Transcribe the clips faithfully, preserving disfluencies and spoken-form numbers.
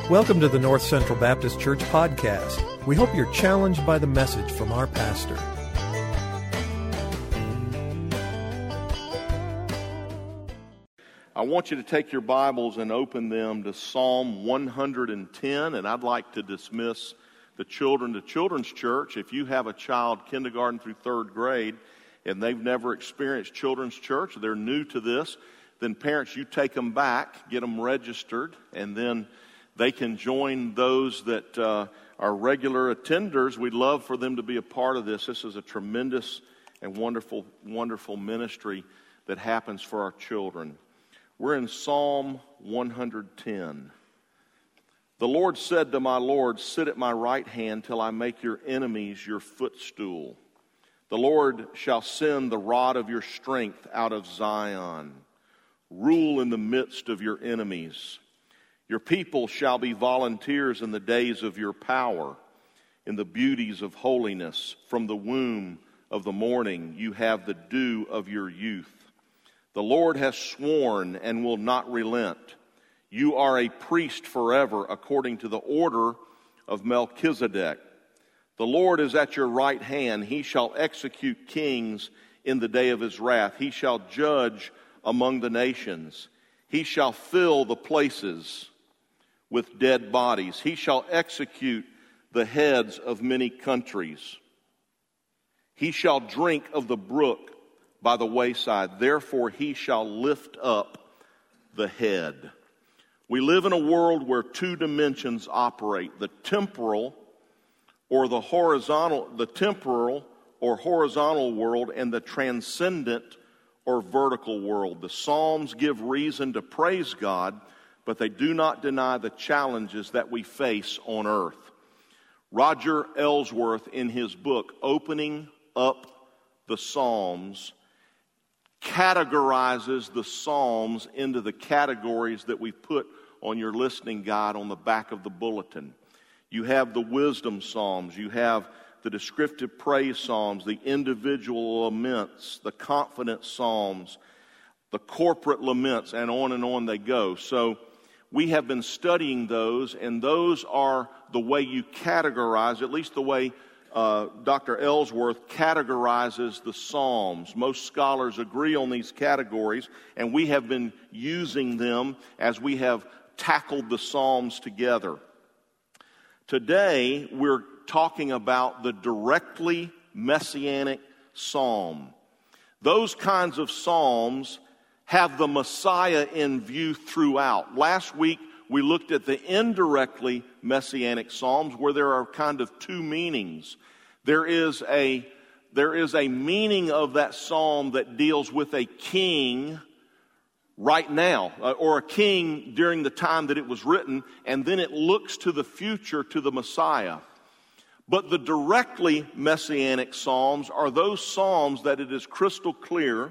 Welcome to the North Central Baptist Church podcast. We hope you're challenged by the message from our pastor. I want you to take your Bibles and open them to Psalm one hundred ten, and I'd like to dismiss the children to Children's Church. If you have a child kindergarten through third grade and they've never experienced Children's Church, they're new to this, then parents, you take them back, get them registered, and then they can join those that uh, are regular attenders. We'd love for them to be a part of this. This is a tremendous and wonderful, wonderful ministry that happens for our children. We're in Psalm one hundred ten. The Lord said to my Lord, sit at my right hand till I make your enemies your footstool. The Lord shall send the rod of your strength out of Zion. Rule in the midst of your enemies. Your people shall be volunteers in the days of your power, in the beauties of holiness. From the womb of the morning you have the dew of your youth. The Lord has sworn and will not relent. You are a priest forever, according to the order of Melchizedek. The Lord is at your right hand. He shall execute kings in the day of his wrath. He shall judge among the nations. He shall fill the places with dead bodies. He shall execute the heads of many countries. He shall drink of the brook by the wayside. Therefore he shall lift up the head. We live in a world where two dimensions operate: the temporal or the horizontal, the temporal or horizontal world, and the transcendent or vertical world. The Psalms give reason to praise God, but they do not deny the challenges that we face on earth. Roger Ellsworth, in his book, Opening Up the Psalms, categorizes the Psalms into the categories that we put on your listening guide on the back of the bulletin. You have the wisdom Psalms, you have the descriptive praise Psalms, the individual laments, the confident Psalms, the corporate laments, and on and on they go. So we have been studying those, and those are the way you categorize, at least the way uh, Doctor Ellsworth categorizes the Psalms. Most scholars agree on these categories, and we have been using them as we have tackled the Psalms together. Today, we're talking about the directly messianic psalm. Those kinds of psalms have the Messiah in view throughout. Last week, we looked at the indirectly messianic psalms, where there are kind of two meanings. There is a, there is a meaning of that psalm that deals with a king right now, or a king during the time that it was written, and then it looks to the future, to the Messiah. But the directly messianic psalms are those psalms that it is crystal clear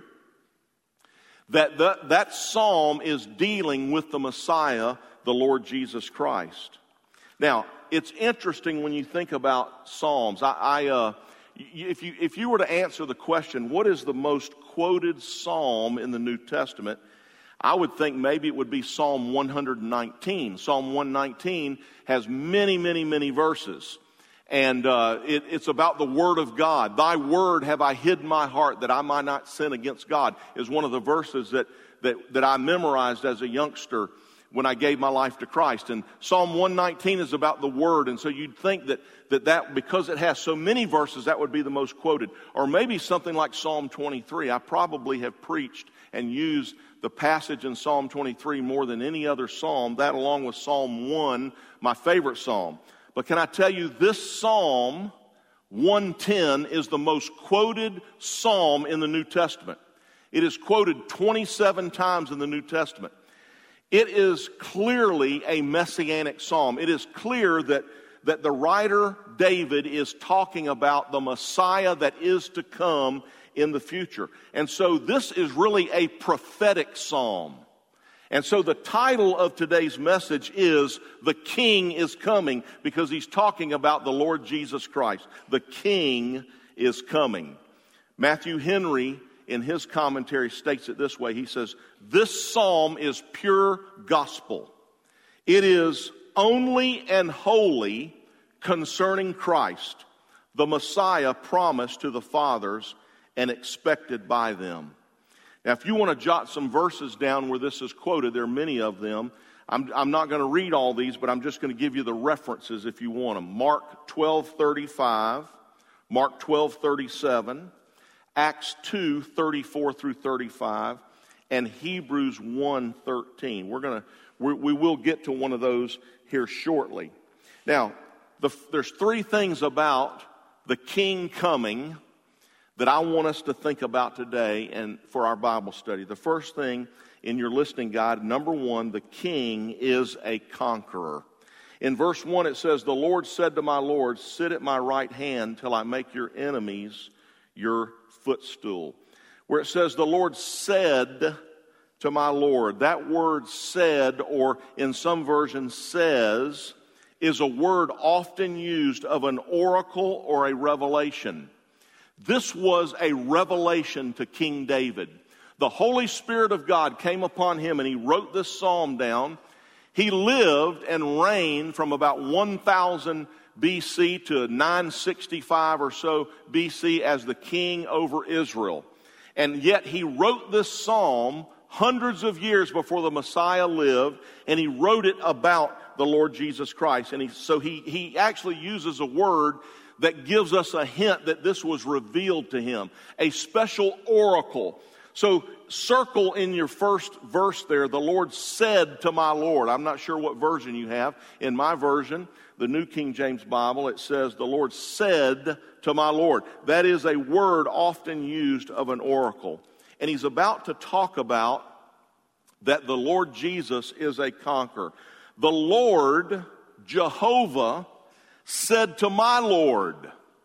that the, that psalm is dealing with the Messiah, the Lord Jesus Christ. Now, it's interesting when you think about psalms. I, I uh, if you if you were to answer the question, what is the most quoted psalm in the New Testament, I would think maybe it would be Psalm one hundred nineteen. Psalm one nineteen has many, many, many verses. And uh, it, it's about the Word of God. Thy Word have I hid in my heart that I might not sin against God, is one of the verses that, that, that I memorized as a youngster when I gave my life to Christ. And Psalm one nineteen is about the Word. And so you'd think that, that, that because it has so many verses, that would be the most quoted. Or maybe something like Psalm twenty-three. I probably have preached and used the passage in Psalm twenty-three more than any other psalm, that along with Psalm one, my favorite psalm. But can I tell you, this Psalm one ten is the most quoted psalm in the New Testament. It is quoted twenty-seven times in the New Testament. It is clearly a messianic psalm. It is clear that, that the writer David is talking about the Messiah that is to come in the future. And so this is really a prophetic psalm. And so the title of today's message is The King is Coming, because he's talking about the Lord Jesus Christ. The King is coming. Matthew Henry, in his commentary, states it this way. He says, this psalm is pure gospel. It is only and wholly concerning Christ, the Messiah promised to the fathers and expected by them. Now, if you want to jot some verses down where this is quoted, there are many of them. I'm, I'm not going to read all these, but I'm just going to give you the references if you want them. Mark twelve thirty-five, Mark twelve thirty-seven, Acts two thirty-four through thirty-five, and Hebrews one thirteen. We're going to we, we will get to one of those here shortly. Now, the, there's three things about the King coming that I want us to think about today and for our Bible study. The first thing in your listening guide, number one, the King is a conqueror. In verse one it says, "The Lord said to my Lord, sit at my right hand till I make your enemies your footstool." Where it says, "The Lord said to my Lord," that word "said," or in some versions "says," is a word often used of an oracle or a revelation. This was a revelation to King David. The Holy Spirit of God came upon him and he wrote this psalm down. He lived and reigned from about one thousand B C to nine sixty-five or so B C as the king over Israel. And yet he wrote this psalm hundreds of years before the Messiah lived, and he wrote it about the Lord Jesus Christ. And he, so he, he actually uses a word that gives us a hint that this was revealed to him, a special oracle. So circle in your first verse there, "The Lord said to my Lord." I'm not sure what version you have. In my version, the New King James Bible, it says, "The Lord said to my Lord." That is a word often used of an oracle. And he's about to talk about that the Lord Jesus is a conqueror. The Lord, Jehovah, said to my Lord.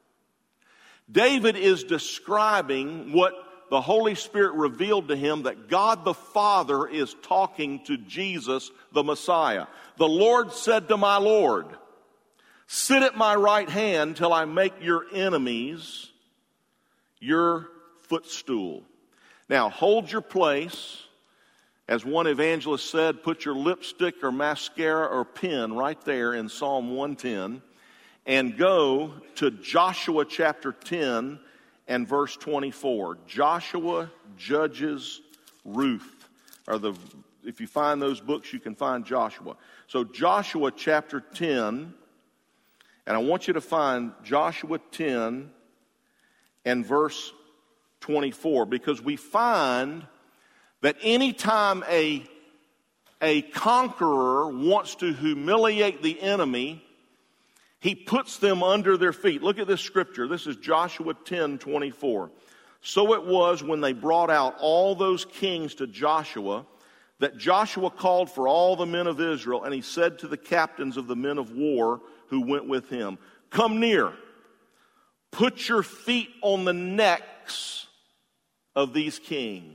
David is describing what the Holy Spirit revealed to him, that God the Father is talking to Jesus, the Messiah. "The Lord said to my Lord, sit at my right hand till I make your enemies your footstool." Now, hold your place. As one evangelist said, put your lipstick or mascara or pen right there in Psalm one ten and go to Joshua chapter ten and verse twenty-four. Joshua, Judges, Ruth are the, if you find those books, you can find Joshua. So Joshua chapter ten, and I want you to find Joshua ten and verse twenty-four, because we find that anytime a, a conqueror wants to humiliate the enemy, he puts them under their feet. Look at this scripture. This is Joshua ten twenty-four. "So it was when they brought out all those kings to Joshua, that Joshua called for all the men of Israel, and he said to the captains of the men of war who went with him, 'Come near, put your feet on the necks of these kings.'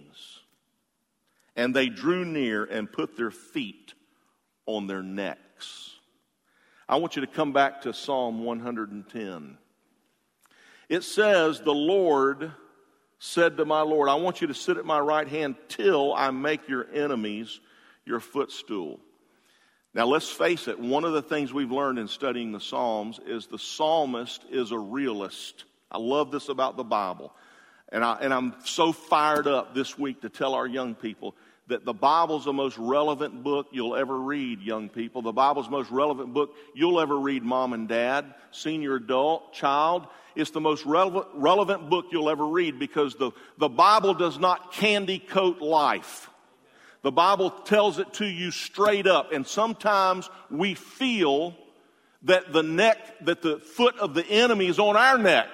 And they drew near and put their feet on their necks." I want you to come back to Psalm one ten. It says, "The Lord said to my Lord," I want you to sit at my right hand till I make your enemies your footstool. Now let's face it, one of the things we've learned in studying the Psalms is the psalmist is a realist. I love this about the Bible. And, I, and I'm so fired up this week to tell our young people that the Bible's the most relevant book you'll ever read, young people. The Bible's the most relevant book you'll ever read, mom and dad, senior adult, child. It's the most relevant, relevant book you'll ever read, because the, the Bible does not candy coat life. The Bible tells it to you straight up. And sometimes we feel that the neck, that the foot of the enemy is on our neck.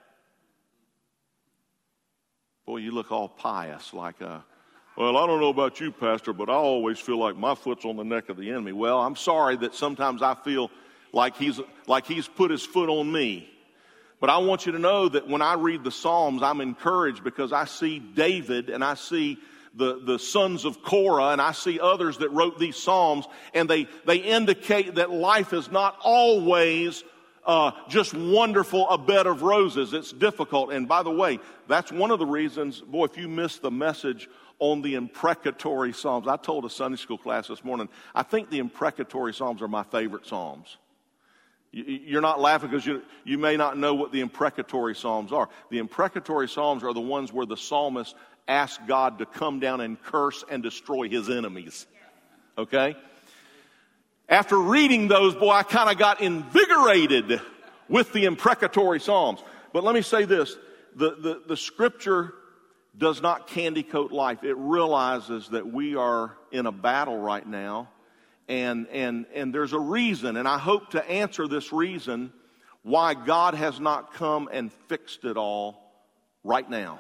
Boy, you look all pious, like a, "Well, I don't know about you, Pastor, but I always feel like my foot's on the neck of the enemy." Well, I'm sorry that sometimes I feel like he's like he's put his foot on me. But I want you to know that when I read the Psalms, I'm encouraged, because I see David and I see the, the sons of Korah and I see others that wrote these Psalms, and they, they indicate that life is not always Uh, just wonderful, a bed of roses. It's difficult. And by the way, that's one of the reasons, boy, if you missed the message on the imprecatory Psalms. I told a Sunday school class this morning, I think the imprecatory Psalms are my favorite Psalms. You're not laughing because you, you may not know what the imprecatory Psalms are. The imprecatory Psalms are the ones where the psalmist asks God to come down and curse and destroy his enemies. Okay? After reading those, boy, I kind of got invigorated with the imprecatory Psalms. But let me say this. The, the, the Scripture does not candy coat life. It realizes that we are in a battle right now. And, and, and there's a reason, and I hope to answer this reason why God has not come and fixed it all right now.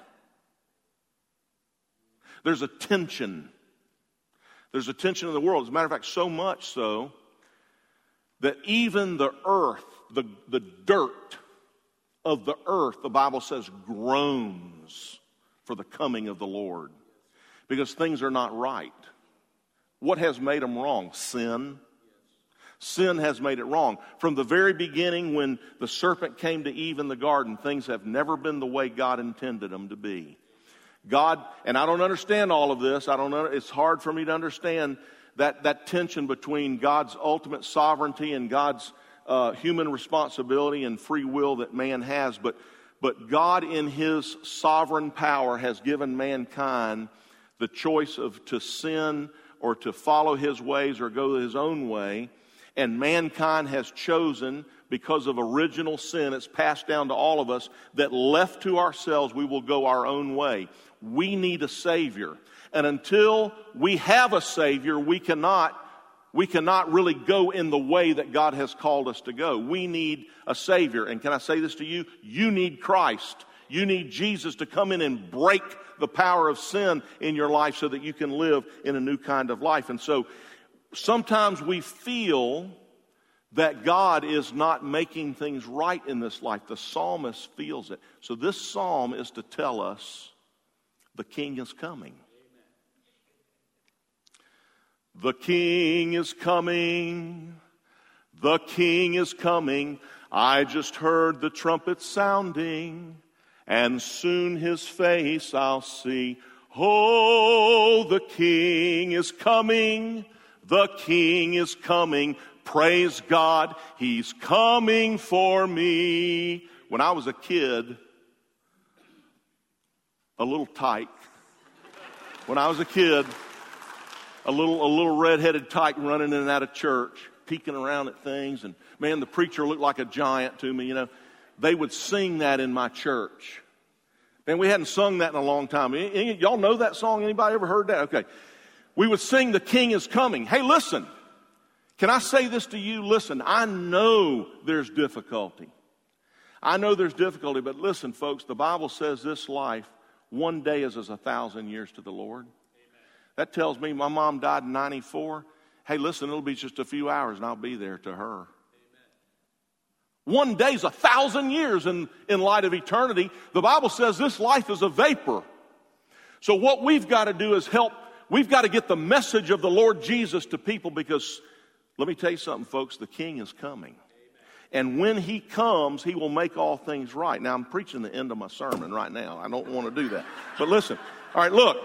There's a tension. There's a tension in the world. As a matter of fact, so much so that even the earth, the, the dirt of the earth, the Bible says, groans for the coming of the Lord. Because things are not right. What has made them wrong? Sin. Sin has made it wrong. From the very beginning when the serpent came to Eve in the garden, things have never been the way God intended them to be. God, and I don't understand all of this. I don't know. It's hard for me to understand that, that tension between God's ultimate sovereignty and God's uh, human responsibility and free will that man has. But, but God in his sovereign power has given mankind the choice of to sin or to follow his ways or go his own way. And mankind has chosen, because of original sin, it's passed down to all of us, that left to ourselves, we will go our own way. We need a Savior. And until we have a Savior, we cannot, we cannot really go in the way that God has called us to go. We need a Savior. And can I say this to you? You need Christ. You need Jesus to come in and break the power of sin in your life so that you can live in a new kind of life. And so sometimes we feel that God is not making things right in this life. The psalmist feels it. So this psalm is to tell us the King is coming. The King is coming. The King is coming. I just heard the trumpet sounding. And soon his face I'll see. Oh, the King is coming. The King is coming. Praise God, he's coming for me. When I was a kid, a little tyke. When I was a kid, a little a little red-headed tyke running in and out of church, peeking around at things. And man, the preacher looked like a giant to me, you know. They would sing that in my church. Man, we hadn't sung that in a long time. Y'all know that song? Anybody ever heard that? Okay. We would sing, the King is coming. Hey, listen. Can I say this to you? Listen, I know there's difficulty. I know there's difficulty, but listen, folks, the Bible says this life, one day is as a thousand years to the Lord. Amen. That tells me my mom died in ninety-four. Hey, listen, it'll be just a few hours and I'll be there to her. Amen. One day's a thousand years in, in light of eternity. The Bible says this life is a vapor. So what we've got to do is help. We've got to get the message of the Lord Jesus to people because, let me tell you something, folks, the King is coming. Amen. And when he comes, he will make all things right. Now, I'm preaching the end of my sermon right now. I don't want to do that. But listen, all right, look.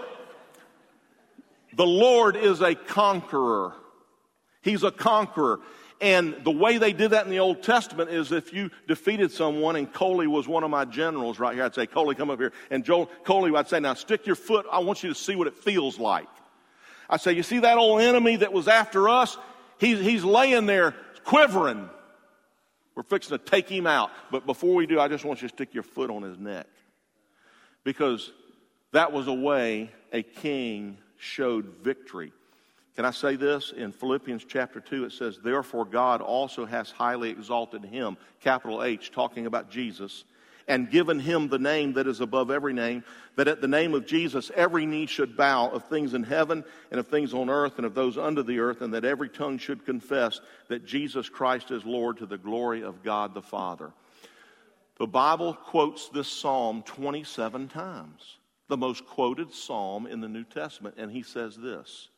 The Lord is a conqueror. He's a conqueror. And the way they did that in the Old Testament is if you defeated someone, and Coley was one of my generals right here, I'd say, Coley, come up here. And Joel, Coley, I'd say, now stick your foot. I want you to see what it feels like. I say, you see that old enemy that was after us? He's, he's laying there quivering. We're fixing to take him out. But before we do, I just want you to stick your foot on his neck. Because that was a way a king showed victory. Can I say this? In Philippians chapter two, it says, therefore God also has highly exalted him, capital H, talking about Jesus, and given him the name that is above every name, that at the name of Jesus every knee should bow, of things in heaven and of things on earth and of those under the earth, and that every tongue should confess that Jesus Christ is Lord, to the glory of God the Father. The Bible quotes this psalm twenty-seven times, the most quoted psalm in the New Testament, and he says this: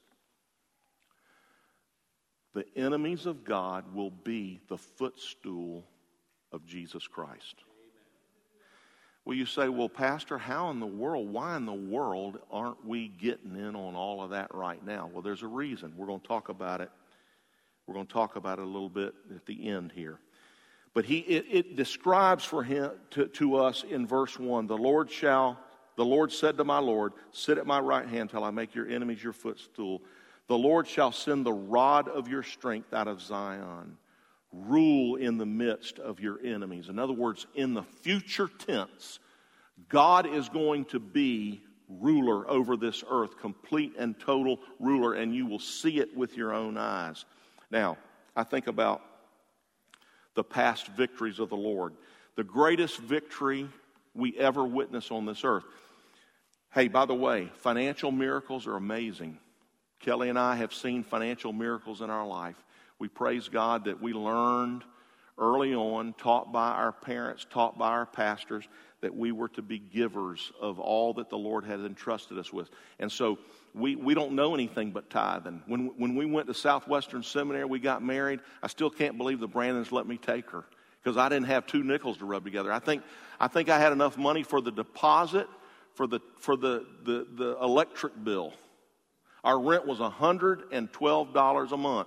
the enemies of God will be the footstool of Jesus Christ. Well, you say, well, Pastor, how in the world, why in the world aren't we getting in on all of that right now? Well, there's a reason. We're going to talk about it. We're going to talk about it a little bit at the end here. But he it, it describes for him to, to us in verse one, the Lord shall, the Lord said to my Lord, sit at my right hand till I make your enemies your footstool. The Lord shall send the rod of your strength out of Zion. Rule in the midst of your enemies. In other words, in the future tense, God is going to be ruler over this earth, complete and total ruler, and you will see it with your own eyes. Now, I think about the past victories of the Lord. The greatest victory we ever witness on this earth. Hey, by the way, financial miracles are amazing. Kelly and I have seen financial miracles in our life. We praise God that we learned early on, taught by our parents, taught by our pastors, that we were to be givers of all that the Lord had entrusted us with. And so we, we don't know anything but tithing. When, when we went to Southwestern Seminary, we got married. I still can't believe the Brandons let me take her because I didn't have two nickels to rub together. I think I think I had enough money for the deposit, for the for the, the, the electric bill. Our rent was one hundred twelve dollars a month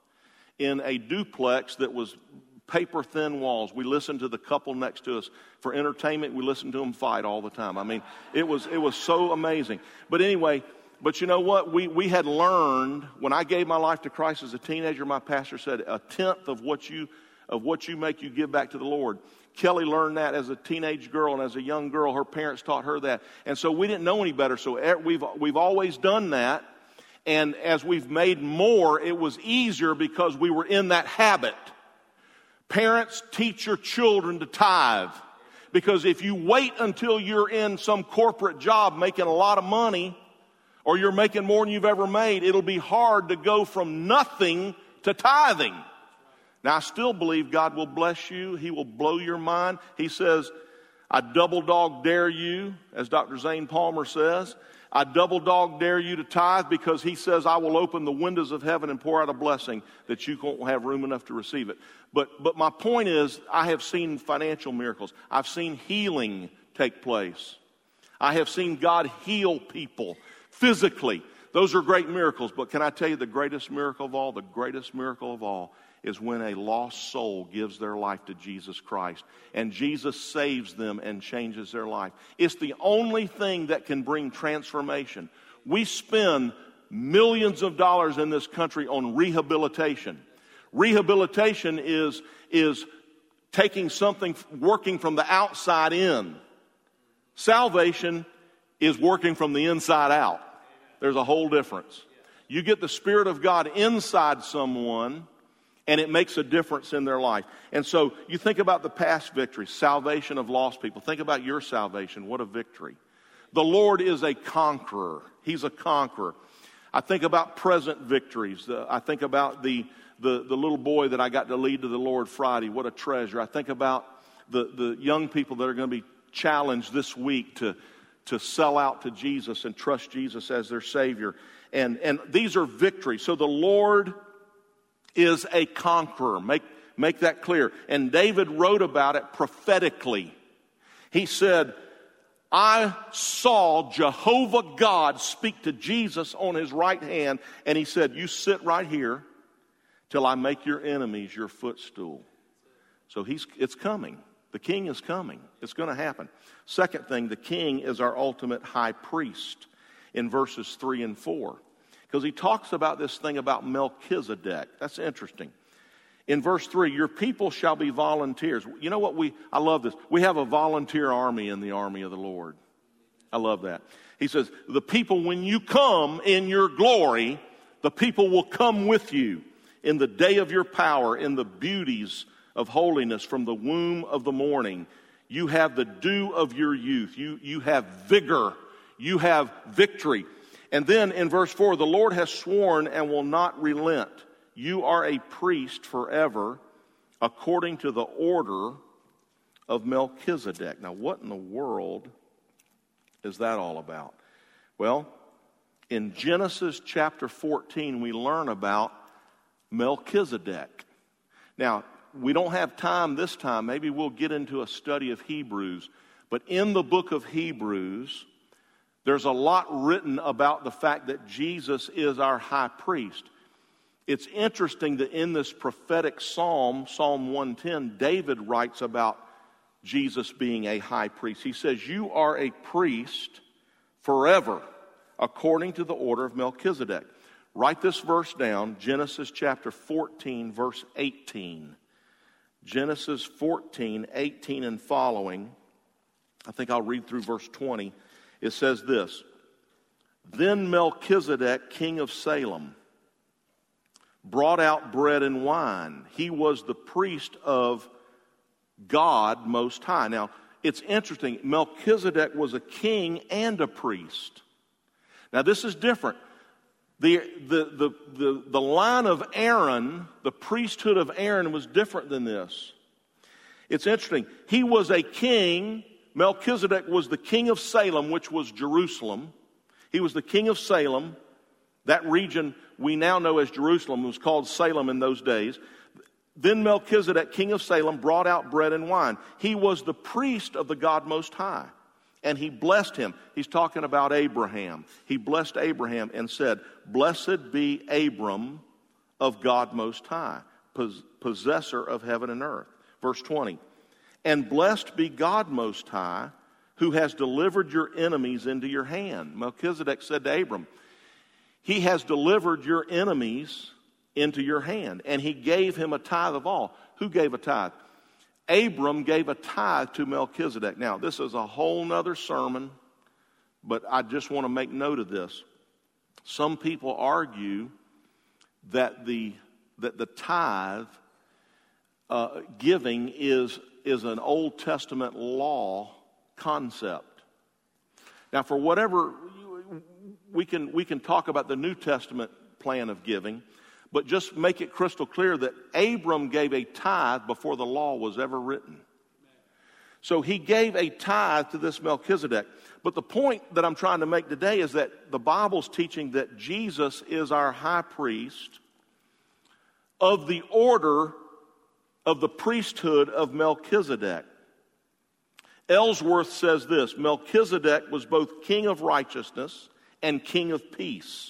in a duplex that was paper-thin walls. We listened to the couple next to us. For entertainment, we listened to them fight all the time. I mean, it was it was so amazing. But anyway, but you know what? We, we had learned, when I gave my life to Christ as a teenager, my pastor said, a tenth of what you of what you make, you give back to the Lord. Kelly learned that as a teenage girl, and as a young girl, her parents taught her that. And so we didn't know any better, so we've we've always done that. And as we've made more, it was easier because we were in that habit. Parents, teach your children to tithe. Because if you wait until you're in some corporate job making a lot of money, or you're making more than you've ever made, it'll be hard to go from nothing to tithing. Now, I still believe God will bless you. He will blow your mind. He says, I double dog dare you, as Doctor Zane Palmer says. I double dog dare you to tithe because he says, I will open the windows of heaven and pour out a blessing that you won't have room enough to receive it. But, but my point is, I have seen financial miracles. I've seen healing take place. I have seen God heal people physically. Those are great miracles. But can I tell you the greatest miracle of all? The greatest miracle of all is when a lost soul gives their life to Jesus Christ. And Jesus saves them and changes their life. It's the only thing that can bring transformation. We spend millions of dollars in this country on rehabilitation. Rehabilitation is, is taking something, working from the outside in. Salvation is working from the inside out. There's a whole difference. You get the Spirit of God inside someone, and it makes a difference in their life. And so you think about the past victories, salvation of lost people. Think about your salvation. What a victory. The Lord is a conqueror. He's a conqueror. I think about present victories. Uh, I think about the, the, the little boy that I got to lead to the Lord Friday. What a treasure. I think about the, the young people that are going to be challenged this week to, to sell out to Jesus and trust Jesus as their Savior. And, and these are victories. So the Lord is a conqueror. Make, make that clear. And David wrote about it prophetically. He said, I saw Jehovah God speak to Jesus on his right hand, and he said, you sit right here till I make your enemies your footstool. So he's it's coming. The king is coming. It's going to happen. Second thing, the king is our ultimate high priest in verses three and four. Because he talks about this thing about Melchizedek. That's interesting. In verse three, your people shall be volunteers. You know what we, I love this. We have a volunteer army in the army of the Lord. I love that. He says, the people, when you come in your glory, the people will come with you in the day of your power, in the beauties of holiness from the womb of the morning. You have the dew of your youth. You, you have vigor. You have victory. And then in verse four, the Lord has sworn and will not relent. You are a priest forever according to the order of Melchizedek. Now, what in the world is that all about? Well, in Genesis chapter fourteen, we learn about Melchizedek. Now, we don't have time this time. Maybe we'll get into a study of Hebrews. But in the book of Hebrews, there's a lot written about the fact that Jesus is our high priest. It's interesting that in this prophetic psalm, Psalm one ten, David writes about Jesus being a high priest. He says, "You are a priest forever, according to the order of Melchizedek." Write this verse down, Genesis chapter fourteen, verse eighteen. Genesis fourteen, eighteen and following. I think I'll read through verse twenty. It says this, "Then Melchizedek, king of Salem, brought out bread and wine. He was the priest of God Most High." Now, it's interesting. Melchizedek was a king and a priest. Now, this is different. The, the, the, the, the line of Aaron, the priesthood of Aaron, was different than this. It's interesting. He was a king. Melchizedek was the king of Salem, which was Jerusalem. He was the king of Salem. That region we now know as Jerusalem was called Salem in those days. Then Melchizedek, king of Salem, brought out bread and wine. He was the priest of the God Most High, and he blessed him. He's talking about Abraham. He blessed Abraham and said, "Blessed be Abram of God Most High, possessor of heaven and earth." Verse twenty, "And blessed be God Most High, who has delivered your enemies into your hand." Melchizedek said to Abram, "He has delivered your enemies into your hand." And he gave him a tithe of all. Who gave a tithe? Abram gave a tithe to Melchizedek. Now, this is a whole nother sermon, but I just want to make note of this. Some people argue that the that the tithe uh, giving is, is an Old Testament law concept. Now, for whatever, we can we can talk about the New Testament plan of giving, but just make it crystal clear that Abram gave a tithe before the law was ever written. So he gave a tithe to this Melchizedek. But the point that I'm trying to make today is that the Bible's teaching that Jesus is our high priest of the order of the priesthood of Melchizedek. Ellsworth says this, "Melchizedek was both king of righteousness and king of peace.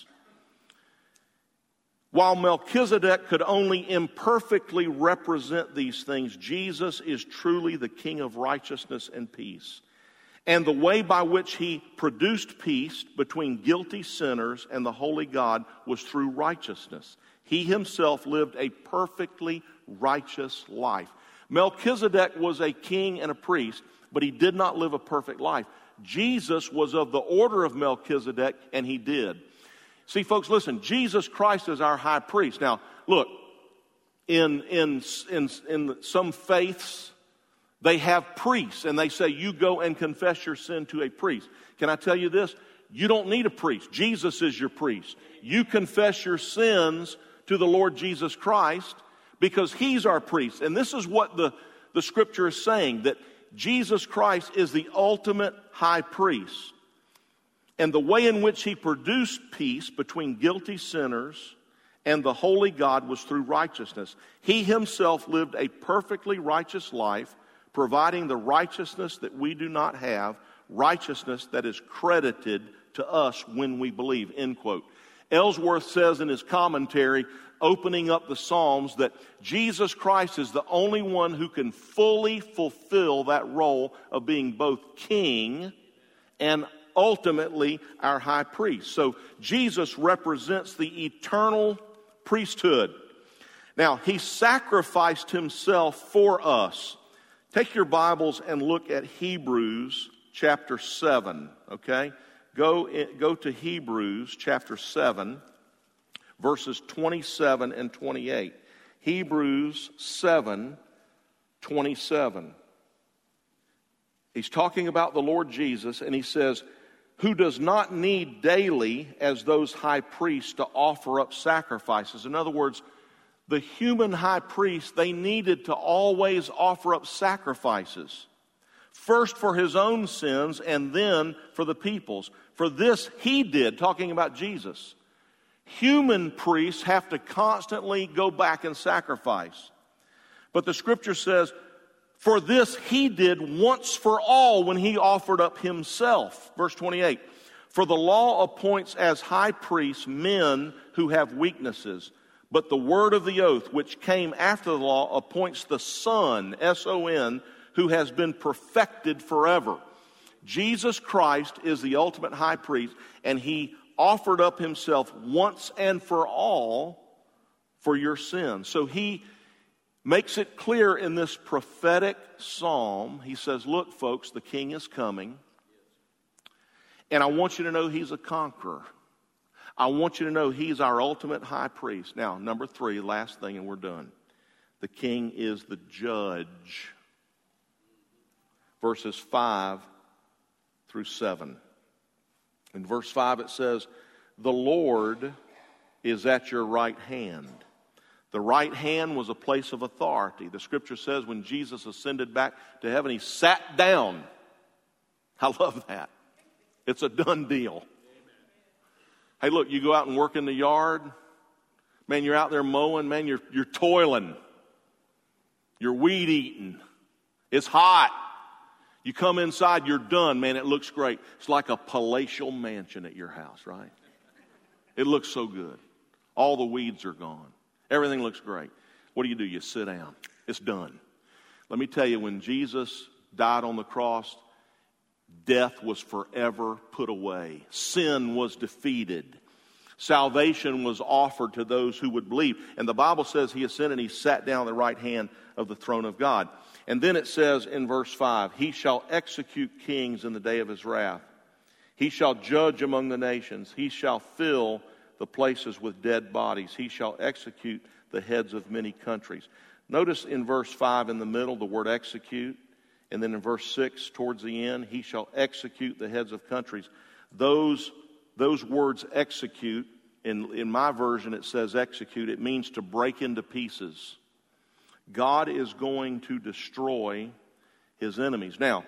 While Melchizedek could only imperfectly represent these things, Jesus is truly the king of righteousness and peace. And the way by which he produced peace between guilty sinners and the holy God was through righteousness. He himself lived a perfectly righteous life." Melchizedek was a king and a priest, but he did not live a perfect life. Jesus was of the order of Melchizedek, and he did. See, folks, listen, Jesus Christ is our high priest. Now, look, in, in, in, in some faiths, they have priests, and they say, you go and confess your sin to a priest. Can I tell you this? You don't need a priest. Jesus is your priest. You confess your sins to the Lord Jesus Christ because he's our priest. And this is what the, the scripture is saying, that Jesus Christ is the ultimate high priest. And the way in which he produced peace between guilty sinners and the holy God was through righteousness. He himself lived a perfectly righteous life, providing the righteousness that we do not have, righteousness that is credited to us when we believe, end quote. Ellsworth says in his commentary, opening up the Psalms, that Jesus Christ is the only one who can fully fulfill that role of being both king and ultimately our high priest. So Jesus represents the eternal priesthood. Now, he sacrificed himself for us. Take your Bibles and look at Hebrews chapter seven, okay? Go, go to Hebrews chapter seven, verses twenty-seven and twenty-eight. Hebrews seven, twenty-seven. He's talking about the Lord Jesus, and he says, who does not need daily as those high priests to offer up sacrifices. In other words, the human high priests, they needed to always offer up sacrifices. First for his own sins and then for the people's. For this he did, talking about Jesus. Human priests have to constantly go back and sacrifice. But the scripture says, For this he did once for all when he offered up himself. Verse twenty-eight. For the law appoints as high priests men who have weaknesses, but the word of the oath, which came after the law, appoints the Son, S O N, who has been perfected forever. Jesus Christ is the ultimate high priest, and he offered up himself once and for all for your sins. So he makes it clear in this prophetic psalm. He says, look, folks, the king is coming. And I want you to know he's a conqueror. I want you to know he's our ultimate high priest. Now, number three, last thing, and we're done. The king is the judge. Verses five through seven. In verse five it says, the Lord is at your right hand. The right hand was a place of authority. The scripture says when Jesus ascended back to heaven, he sat down. I love that. It's a done deal. Hey, look, you go out and work in the yard. Man, you're out there mowing. Man, you're, you're toiling. You're weed eating. It's hot. You come inside, you're done. Man, it looks great. It's like a palatial mansion at your house, right? It looks so good. All the weeds are gone. Everything looks great. What do you do? You sit down. It's done. Let me tell you, when Jesus died on the cross, death was forever put away. Sin was defeated. Salvation was offered to those who would believe. And the Bible says he ascended and he sat down at the right hand of the throne of God. And then it says in verse five, he shall execute kings in the day of his wrath. He shall judge among the nations. He shall fill the places with dead bodies. He shall execute the heads of many countries. Notice in verse five in the middle the word execute. And then in verse six towards the end, he shall execute the heads of countries. Those, those words execute, in, in my version it says execute. It means to break into pieces. God is going to destroy his enemies. Now,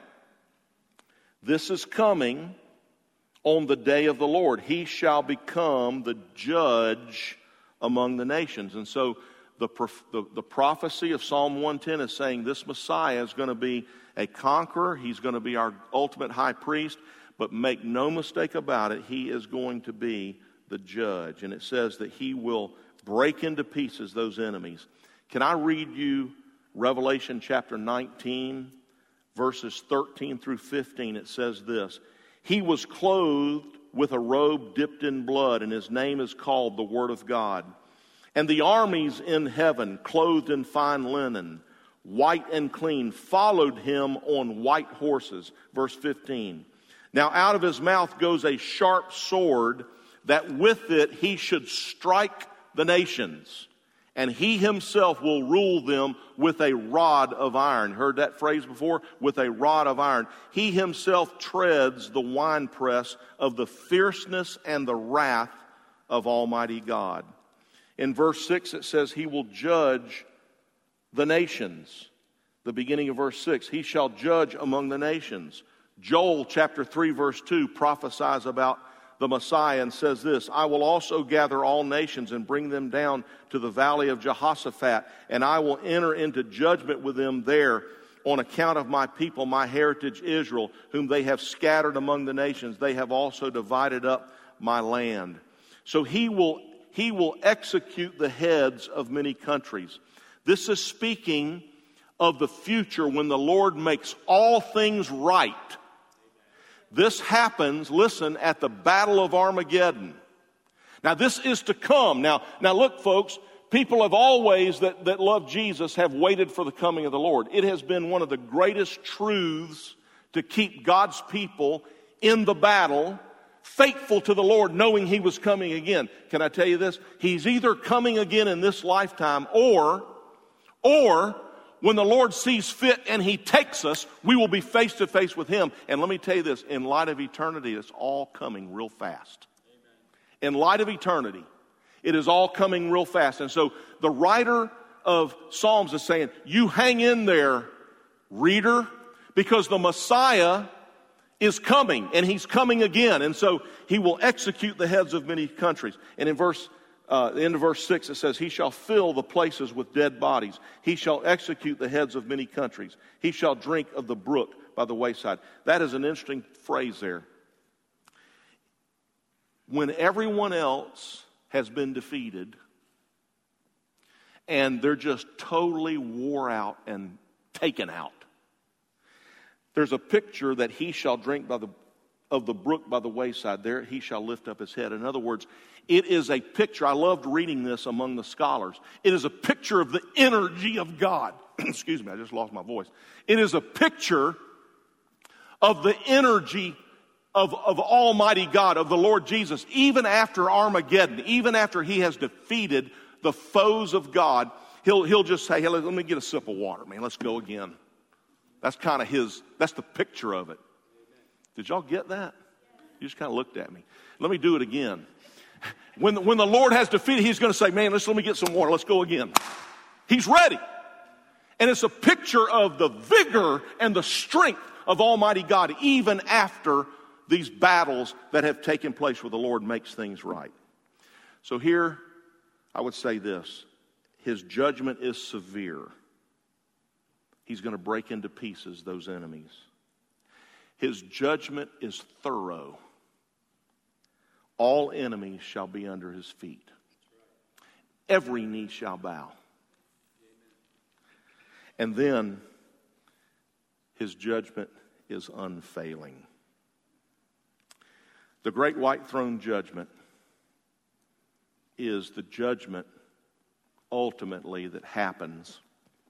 this is coming on the day of the Lord. He shall become the judge among the nations. And so the, the, the prophecy of Psalm one ten is saying this Messiah is going to be a conqueror. He's going to be our ultimate high priest. But make no mistake about it, he is going to be the judge. And it says that he will break into pieces those enemies. Can I read you Revelation chapter nineteen, verses thirteen through fifteen? It says this. He was clothed with a robe dipped in blood, and his name is called the Word of God. And the armies in heaven, clothed in fine linen, white and clean, followed him on white horses. Verse fifteen. Now out of his mouth goes a sharp sword, that with it he should strike the nations. And he himself will rule them with a rod of iron. Heard that phrase before? With a rod of iron. He himself treads the winepress of the fierceness and the wrath of Almighty God. In verse six it says he will judge the nations. The beginning of verse six, he shall judge among the nations. Joel chapter three verse two prophesies about the Messiah and says this, I will also gather all nations and bring them down to the valley of Jehoshaphat, and I will enter into judgment with them there on account of my people, my heritage Israel, whom they have scattered among the nations. They have also divided up my land. So he will, he will execute the heads of many countries. This is speaking of the future when the Lord makes all things right. This happens, listen, at the Battle of Armageddon. Now, this is to come. Now, now look, folks, people have always, that, that love Jesus, have waited for the coming of the Lord. It has been one of the greatest truths to keep God's people in the battle, faithful to the Lord, knowing he was coming again. Can I tell you this? He's either coming again in this lifetime, or, or, when the Lord sees fit and he takes us, we will be face to face with him. And let me tell you this, in light of eternity, it's all coming real fast. Amen. In light of eternity, it is all coming real fast. And so the writer of Psalms is saying, you hang in there, reader, because the Messiah is coming, and he's coming again. And so he will execute the heads of many countries. And in verse uh, the end of verse six, it says, he shall fill the places with dead bodies. He shall execute the heads of many countries. He shall drink of the brook by the wayside. That is an interesting phrase there. When everyone else has been defeated and they're just totally wore out and taken out, there's a picture that he shall drink by the of the brook by the wayside. There he shall lift up his head. In other words, it is a picture. I loved reading this among the scholars. It is a picture of the energy of God. Excuse me, I just lost my voice. It is a picture of the energy of, of Almighty God, of the Lord Jesus, even after Armageddon, even after he has defeated the foes of God, he'll, he'll just say, hey, let me get a sip of water, man. Let's go again. That's kind of his, that's the picture of it. Did y'all get that? You just kind of looked at me. Let me do it again. When the, when the Lord has defeated, he's going to say, man, let's, let me get some water. Let's go again. He's ready. And it's a picture of the vigor and the strength of Almighty God, even after these battles that have taken place where the Lord makes things right. So here, I would say this. His judgment is severe. He's going to break into pieces those enemies. His judgment is thorough. All enemies shall be under his feet. Every knee shall bow. And then his judgment is unfailing. The great white throne judgment is the judgment ultimately that happens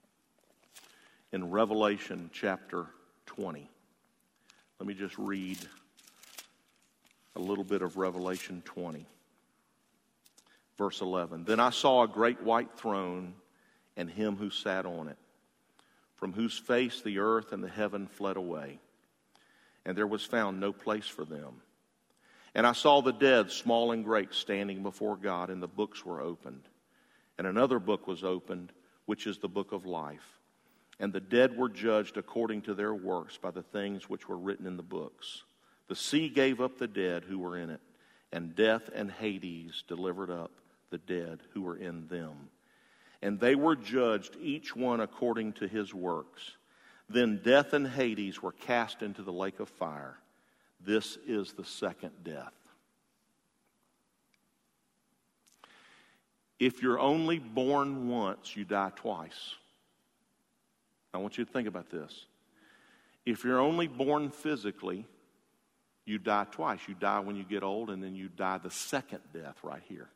in Revelation chapter twenty. Let me just read a little bit of Revelation twenty. Verse eleven. Then I saw a great white throne and him who sat on it, from whose face the earth and the heaven fled away, and there was found no place for them. And I saw the dead, small and great, standing before God, and the books were opened. And another book was opened, which is the book of life. And the dead were judged according to their works by the things which were written in the books. The sea gave up the dead who were in it, and death and Hades delivered up the dead who were in them. And they were judged, each one according to his works. Then death and Hades were cast into the lake of fire. This is the second death. If you're only born once, you die twice. I want you to think about this. If you're only born physically, you die twice. You die when you get old, and then you die the second death right here.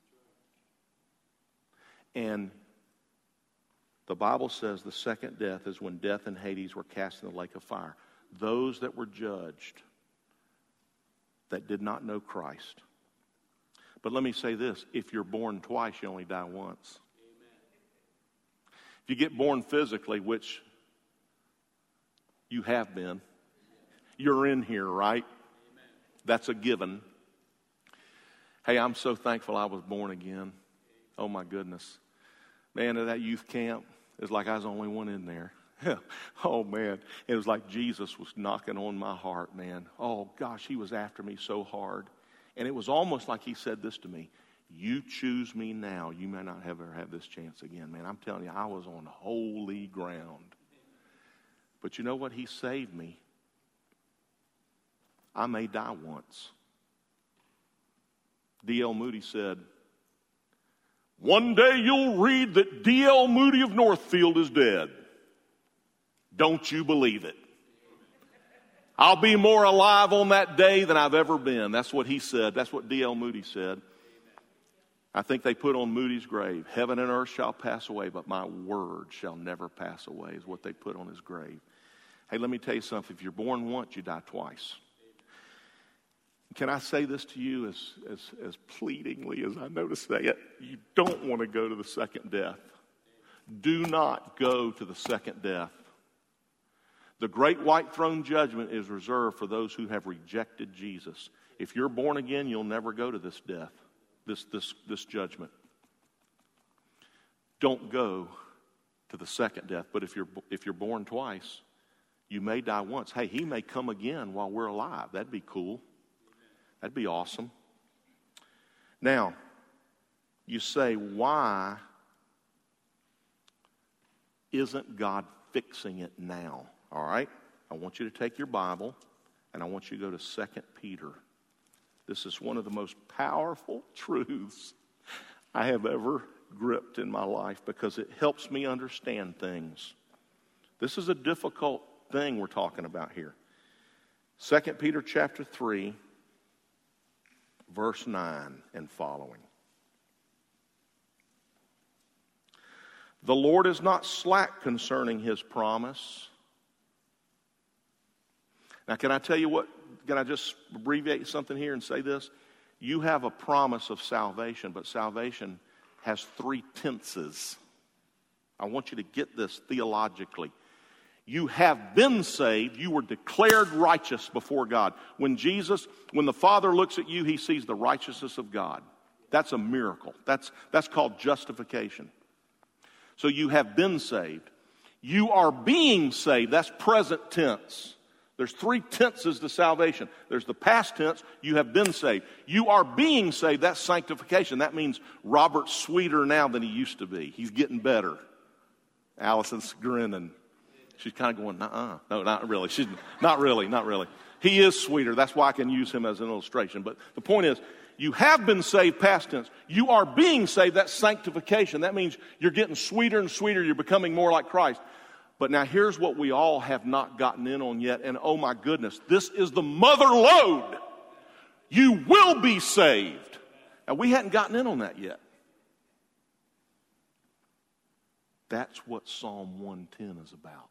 And the Bible says the second death is when death and Hades were cast in the lake of fire. Those that were judged that did not know Christ. But let me say this. If you're born twice, you only die once. If you get born physically, which you have been, you're in here, right? That's a given. Hey, I'm so thankful I was born again. Oh, my goodness. Man, at that youth camp, it was like I was the only one in there. Oh, man. It was like Jesus was knocking on my heart, man. Oh, gosh, he was after me so hard. And it was almost like he said this to me. You choose me now, you may not ever have this chance again. Man, I'm telling you, I was on holy ground. But you know what? He saved me. I may die once. D L Moody said, one day you'll read that D L Moody of Northfield is dead. Don't you believe it? I'll be more alive on that day than I've ever been. That's what he said. That's what D L Moody said. I think they put on Moody's grave, heaven and earth shall pass away, but my word shall never pass away, is what they put on his grave. Hey, let me tell you something. If you're born once, you die twice. Can I say this to you as, as, as pleadingly as I know to say it? You don't want to go to the second death. Do not go to the second death. The great white throne judgment is reserved for those who have rejected Jesus. If you're born again, you'll never go to this death, this, this, this judgment. Don't go to the second death. But if you're, if you're born twice, you may die once. Hey, he may come again while we're alive. That'd be cool. That'd be awesome. Now, You say, why isn't God fixing it now? All right? I want you to take your Bible, and I want you to go to Second Peter. This is one of the most powerful truths I have ever gripped in my life because it helps me understand things. This is a difficult thing we're talking about here. Second Peter chapter three, verse nine and following. The Lord is not slack concerning his promise. Now, can I tell you what? Can I just abbreviate something here and say this? You have a promise of salvation, but salvation has three tenses. I want you to get this theologically. You have been saved. You were declared righteous before God. When Jesus, when the Father looks at you, he sees the righteousness of God. That's a miracle. That's, that's called justification. So you have been saved. You are being saved. That's present tense. There's three tenses to salvation. There's the past tense, you have been saved. You are being saved, that's sanctification. That means Robert's sweeter now than he used to be. He's getting better. Allison's grinning. She's kind of going, uh-uh. No, not really. She's not really, not really. He is sweeter. That's why I can use him as an illustration. But the point is, you have been saved, past tense. You are being saved, that's sanctification. That means you're getting sweeter and sweeter. You're becoming more like Christ. But now here's what we all have not gotten in on yet. And oh my goodness, this is the mother lode. You will be saved. Now we hadn't gotten in on that yet. That's what Psalm one ten is about.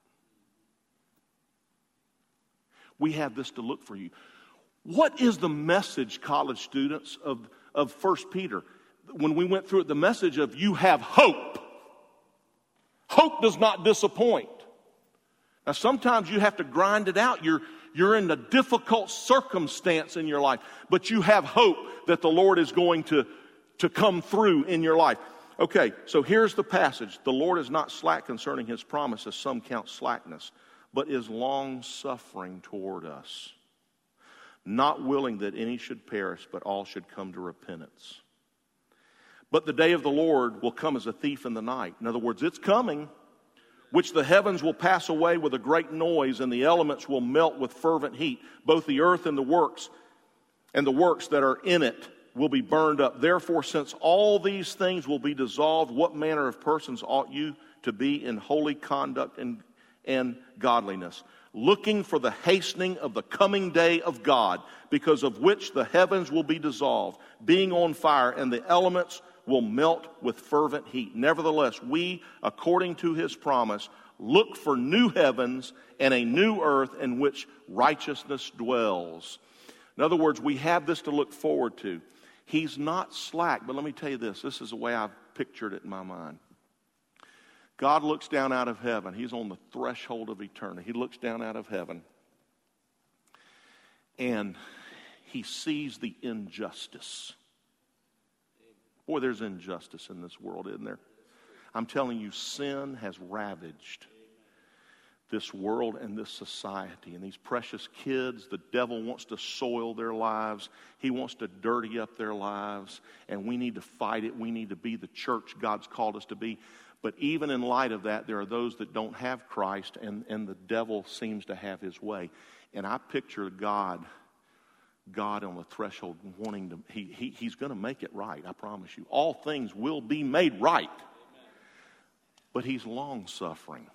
We have this to look for you. What is the message, college students, of, of First Peter? When we went through it, the message of you have hope. Hope does not disappoint. Now, sometimes you have to grind it out. You're, you're in a difficult circumstance in your life, but you have hope that the Lord is going to, to come through in your life. Okay, so here's the passage. The Lord is not slack concerning his promise, as some count slackness, but is long-suffering toward us, not willing that any should perish, but all should come to repentance. But the day of the Lord will come as a thief in the night. In other words, it's coming, which the heavens will pass away with a great noise, and the elements will melt with fervent heat. Both the earth and the works, and the works that are in it will be burned up. Therefore, since all these things will be dissolved, what manner of persons ought you to be in holy conduct and, and godliness, looking for the hastening of the coming day of God, because of which the heavens will be dissolved, being on fire, and the elements will melt with fervent heat. Nevertheless, we, according to his promise, look for new heavens and a new earth in which righteousness dwells. In other words, we have this to look forward to. He's not slack, but let me tell you this. This is the way I've pictured it in my mind. God looks down out of heaven. He's on the threshold of eternity. He looks down out of heaven, and he sees the injustice. Boy, there's injustice in this world, isn't there? I'm telling you, sin has ravaged this world and this society. And these precious kids, the devil wants to soil their lives. He wants to dirty up their lives. And we need to fight it. We need to be the church God's called us to be. But even in light of that, there are those that don't have Christ, and, and the devil seems to have his way. And I picture God... God on the threshold wanting to, he, he, he's going to make it right, I promise you. All things will be made right. Amen. But he's long-suffering,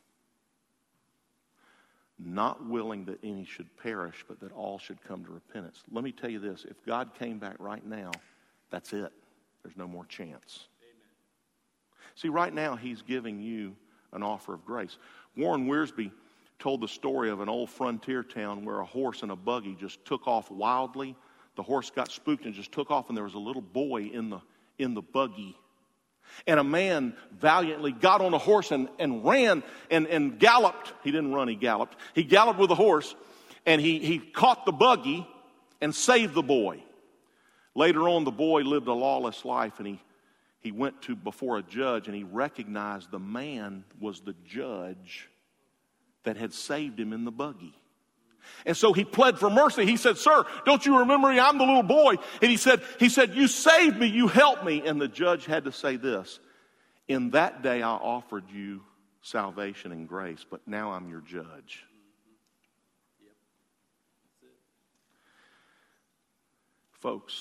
not willing that any should perish, but that all should come to repentance. Let me tell you this, if God came back right now, that's it. There's no more chance. Amen. See, right now he's giving you an offer of grace. Warren Wiersbe told the story of an old frontier town where a horse and a buggy just took off wildly. The horse got spooked and just took off, and there was a little boy in the in the buggy. And a man valiantly got on a horse and, and ran and, and galloped. He didn't run, he galloped. He galloped with a horse, and he, he caught the buggy and saved the boy. Later on, the boy lived a lawless life, and he, he went to before a judge, and he recognized the man was the judge that had saved him in the buggy. And so he pled for mercy. He said, sir, don't you remember me? I'm the little boy. And he said, he said, you saved me, you helped me. And the judge had to say this, in that day I offered you salvation and grace, but now I'm your judge. Folks,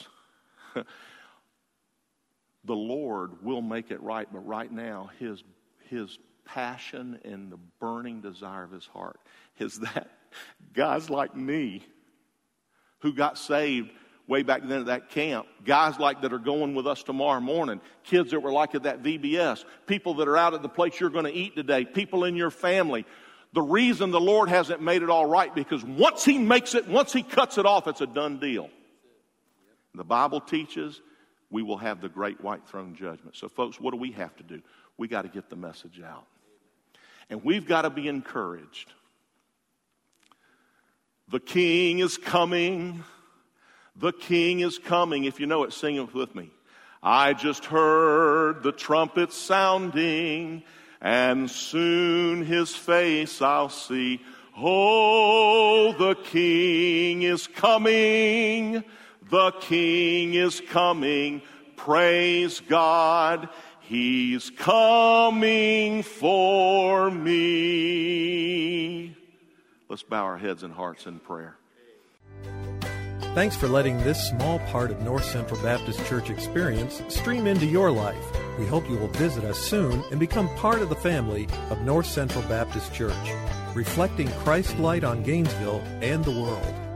the Lord will make it right, but right now his, his passion and the burning desire of his heart is that guys like me who got saved way back then at that camp, guys like that are going with us tomorrow morning, kids that were like at that V B S, people that are out at the place you're going to eat today, people in your family. The reason the Lord hasn't made it all right, because once he makes it, once he cuts it off, it's a done deal. The Bible teaches we will have the great white throne judgment. So folks, what do we have to do? We got to get the message out. And we've got to be encouraged. The King is coming. The King is coming. If you know it, sing it with me. I just heard the trumpet sounding, and soon his face I'll see. Oh, the King is coming. The King is coming. Praise God. He's coming for me. Let's bow our heads and hearts in prayer. Thanks for letting this small part of North Central Baptist Church experience stream into your life. We hope you will visit us soon and become part of the family of North Central Baptist Church, reflecting Christ's light on Gainesville and the world.